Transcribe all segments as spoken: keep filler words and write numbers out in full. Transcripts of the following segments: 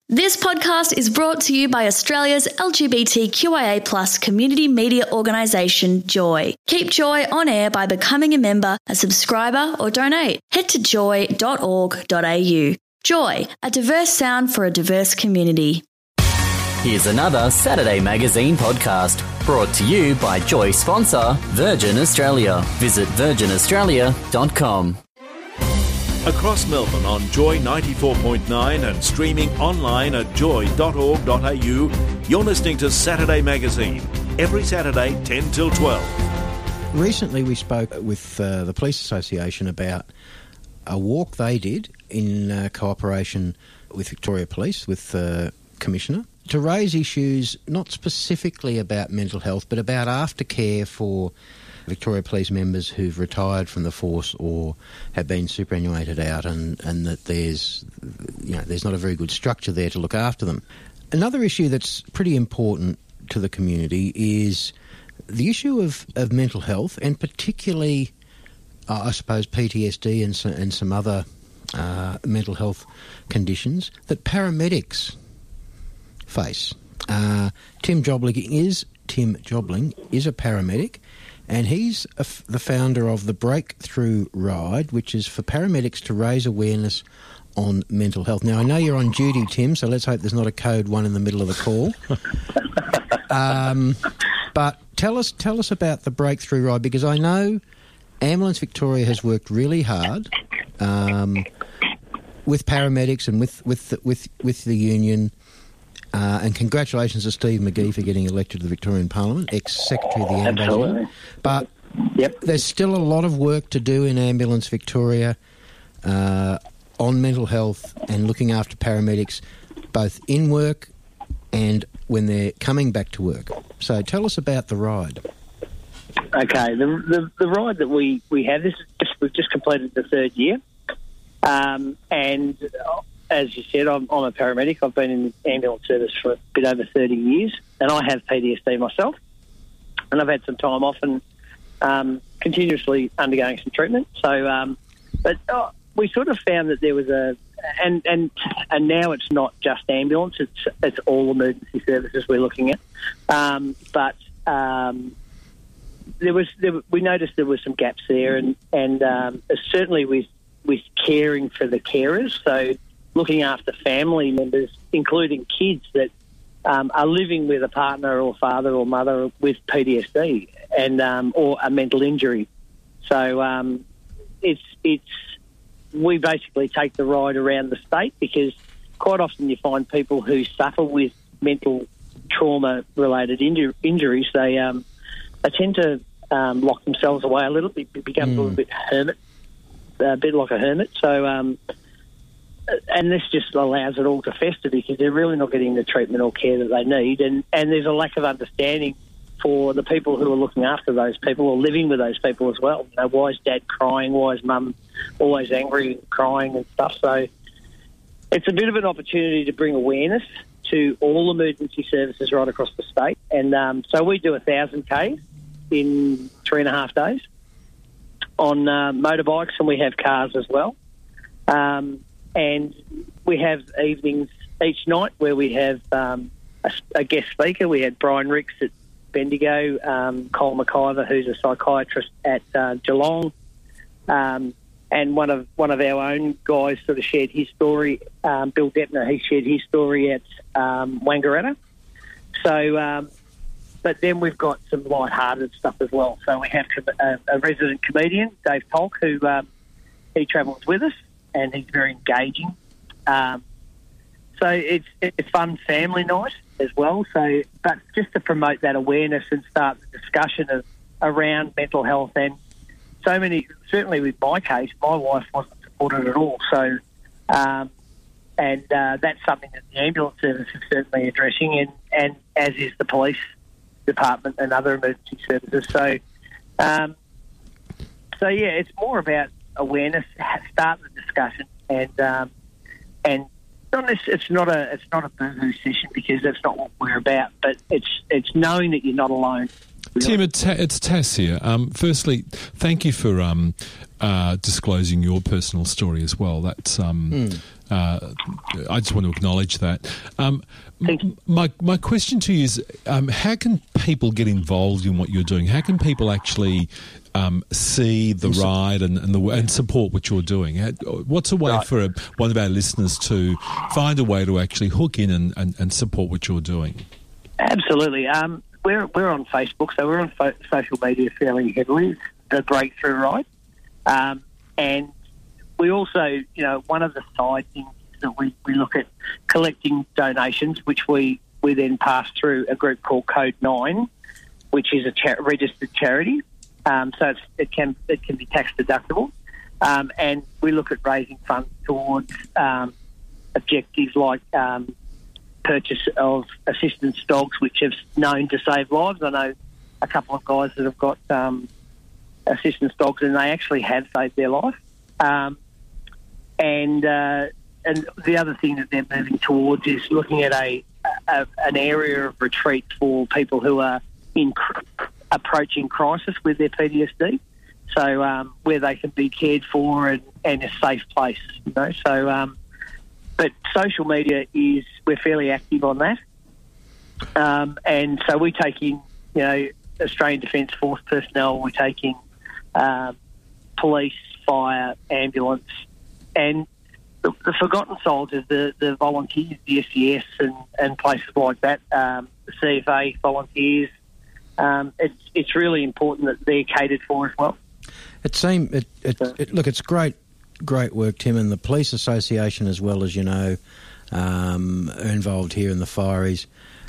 This podcast is brought to you by Australia's L G B T Q I A plus community media organisation, Joy. Keep Joy on air by becoming a member, a subscriber or donate. Head to joy dot org dot a u. Joy, a diverse sound for a diverse community. Here's another Saturday Magazine podcast brought to you by Joy sponsor Virgin Australia. Visit virgin australia dot com. Across Melbourne on Joy ninety-four point nine and streaming online at joy dot org dot a u, you're listening to Saturday Magazine, every Saturday ten till twelve. Recently we spoke with uh, the Police Association about a walk they did in uh, cooperation with Victoria Police, with the uh, Commissioner, to raise issues not specifically about mental health but about aftercare for Victoria Police members who've retired from the force or have been superannuated out, and, and that there's, you know, there's not a very good structure there to look after them. Another issue that's pretty important to the community is the issue of, of mental health, and particularly, uh, I suppose, P T S D and, so, and some other uh, mental health conditions that paramedics face. Uh, Tim Jobling is Tim Jobling is a paramedic. And he's a f- the founder of the Breakthrough Ride, which is for paramedics to raise awareness on mental health. Now, I know you're on duty, Tim, so let's hope there's not a code one in the middle of the call. um, but tell us, tell us about the Breakthrough Ride, because I know Ambulance Victoria has worked really hard um, with paramedics and with with the, with with the union. Uh, and congratulations to Steve McGee for getting elected to the Victorian Parliament, ex-Secretary of the Ambulance. Absolutely. But yep. There's still a lot of work to do in Ambulance Victoria uh, on mental health and looking after paramedics, both in work and when they're coming back to work. So tell us about the ride. Okay, the the, the ride that we, we have, this is just, we've just completed the third year. Um, and... As you said, I'm, I'm a paramedic. I've been in the ambulance service for a bit over thirty years, and I have P T S D myself. And I've had some time off and um, continuously undergoing some treatment. So, um, but oh, we sort of found that there was a, and and and now it's not just ambulance; it's it's all emergency services we're looking at. Um, but um, there was there, we noticed there were some gaps there, and and um, certainly with with caring for the carers. So, looking after family members, including kids that um, are living with a partner or father or mother with P T S D and um, or a mental injury. So um, it's it's we basically take the ride around the state, because quite often you find people who suffer with mental trauma-related inju- injuries. They um, they tend to um, lock themselves away a little bit, become mm. a little bit hermit, a bit like a hermit. So. Um, And this just allows it all to fester, because they're really not getting the treatment or care that they need. And, and there's a lack of understanding for the people who are looking after those people or living with those people as well. You know, why is dad crying? Why is mum always angry and crying and stuff? So it's a bit of an opportunity to bring awareness to all emergency services right across the state. And um, so we do a one thousand Ks in three and a half days on uh, motorbikes, and we have cars as well. Um And we have evenings each night where we have um, a, a guest speaker. We had Brian Ricks at Bendigo, um, Cole McIver, who's a psychiatrist at uh, Geelong, um, and one of one of our own guys sort of shared his story. Um, Bill Deppner, he shared his story at um, Wangaratta. So, um, but then we've got some light-hearted stuff as well. So we have a, a resident comedian, Dave Polk, who um, he travels with us, and he's very engaging. Um, so it's it's fun family night as well. So, but just to promote that awareness and start the discussion of around mental health. And so many, certainly with my case, my wife wasn't supported at all. So, um, and uh, that's something that the ambulance service is certainly addressing, and, and as is the police department and other emergency services. So, um, so yeah, it's more about awareness, start the discussion, and um, and not this, it's not a it's not a boohoo session, because that's not what we're about. But it's it's knowing that you're not alone. really. Tim, it's, it's Tass here. Um, firstly, thank you for um, uh, disclosing your personal story as well. That's um, mm. uh, I just want to acknowledge that. Um, Thank you. My my question to you is, um, how can people get involved in what you're doing? How can people actually um, see the ride and and, the, and support what you're doing? How, what's a way Right. for a, one of our listeners to find a way to actually hook in and, and, and support what you're doing? Absolutely. Um, we're we're on Facebook, so we're on fo- social media fairly heavily. The Breakthrough Ride, um, and we also, you know, one of the side things that we, we look at collecting donations, which we, we then pass through a group called Code Nine, which is a cha- registered charity. Um, so it's, it can it can be tax deductible, um, and we look at raising funds towards um, objectives like um, purchase of assistance dogs, which have known to save lives. I know a couple of guys that have got um, assistance dogs, and they actually have saved their life. Um, and uh, and the other thing that they're moving towards is looking at a, a an area of retreat for people who are in cr- approaching crisis with their P T S D. So um, where they can be cared for and, and a safe place, you know. So, um, but social media is we're fairly active on that, um, and so we take in, you know, Australian Defence Force personnel. We take in um, police, fire, ambulance, and the, the forgotten soldiers, the, the volunteers, the S E S, and, and places like that, um, the C F A volunteers. Um, it's it's really important that they're catered for as well. It seems it, it, it look, it's great, great work, Tim, and the Police Association, as well as you know, um, are involved here in the Fireys.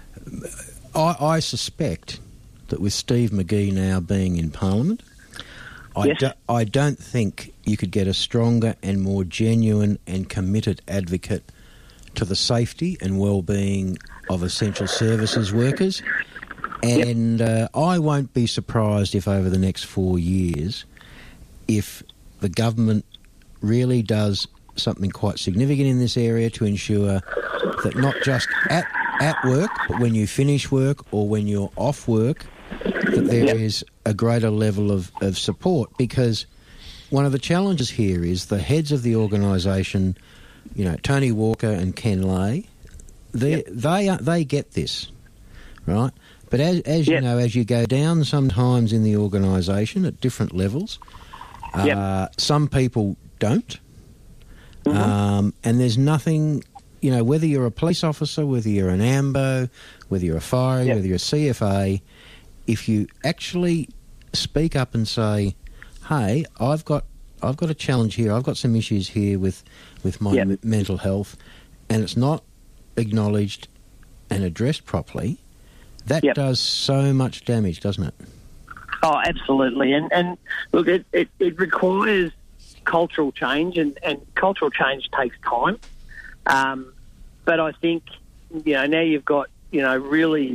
I, I suspect that with Steve McGee now being in Parliament, I, Yes. do, I don't think you could get a stronger and more genuine and committed advocate to the safety and well-being of essential services workers. And uh, I won't be surprised if over the next four years, if the government really does something quite significant in this area to ensure that not just at, at work, but when you finish work or when you're off work, that there Yep. is a greater level of, of support. Because one of the challenges here is the heads of the organisation, you know, Tony Walker and Ken Lay, they Yep. they are, they get this, right? But as, as you Yep. know, as you go down sometimes in the organisation at different levels, Yep. uh, some people don't. Mm-hmm. Um, and there's nothing, you know, whether you're a police officer, whether you're an AMBO, whether you're a fire, Yep. whether you're a C F A, if you actually speak up and say, hey, I've got I've got a challenge here, I've got some issues here with, with my Yep. m- mental health, and it's not acknowledged and addressed properly, that Yep. does so much damage, doesn't it? Oh, absolutely. And and look, it, it, it requires cultural change, and, and cultural change takes time. Um, but I think, you know, now you've got, you know, really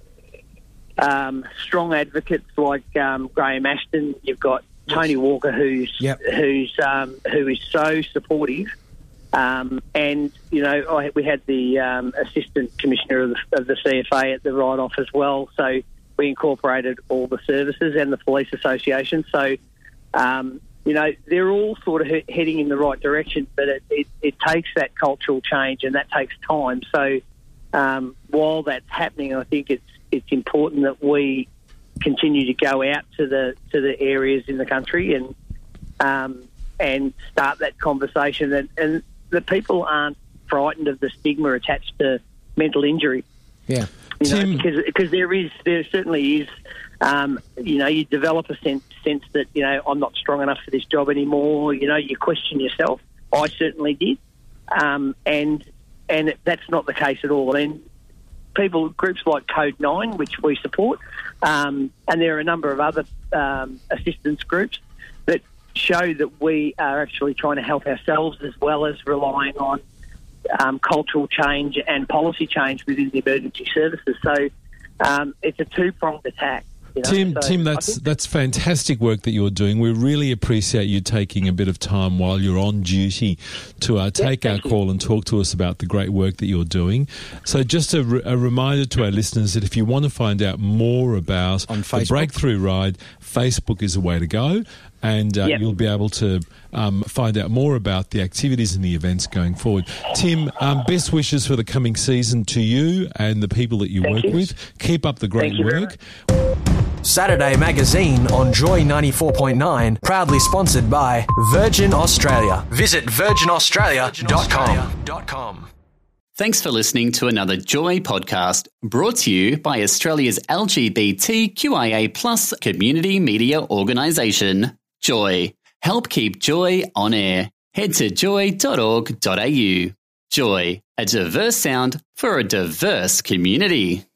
um, strong advocates like um, Graham Ashton. You've got Tony Walker, who's Yep. who's um, who is so supportive. Um, and, you know, I, we had the um, Assistant Commissioner of the, of the C F A at the write-off as well. So we incorporated all the services and the Police Association. So, um, you know, they're all sort of he- heading in the right direction, but it, it, it takes that cultural change, and that takes time. So um, while that's happening, I think it's it's important that we continue to go out to the to the areas in the country and um, and start that conversation. And, and the people aren't frightened of the stigma attached to mental injury. Yeah. You know, Tim- because because there is there certainly is. Um, you know, you develop a sense sense that, you know, I'm not strong enough for this job anymore. You know, you question yourself. I certainly did, um, and and that's not the case at all. And people, groups like Code Nine, which we support, um, and there are a number of other um, assistance groups that show that we are actually trying to help ourselves as well as relying on um, cultural change and policy change within the emergency services. So um, it's a two-pronged attack. You know? Tim, So Tim, I that's think- that's fantastic work that you're doing. We really appreciate you taking a bit of time while you're on duty to uh, take our thank you. call and talk to us about the great work that you're doing. So just a, re- a reminder to our listeners that if you want to find out more about On the Facebook. Breakthrough Ride, Facebook is a way to go, and uh, Yep. you'll be able to um, find out more about the activities and the events going forward. Tim, um, best wishes for the coming season to you and the people that you Thank work you. with. Keep up the great Thank you very work. Saturday Magazine on Joy ninety-four point nine, proudly sponsored by Virgin Australia. Visit virgin australia dot com. Thanks for listening to another Joy podcast brought to you by Australia's L G B T Q I A plus community media organisation, Joy. Help keep Joy on air. Head to joy dot org dot a u. Joy, a diverse sound for a diverse community.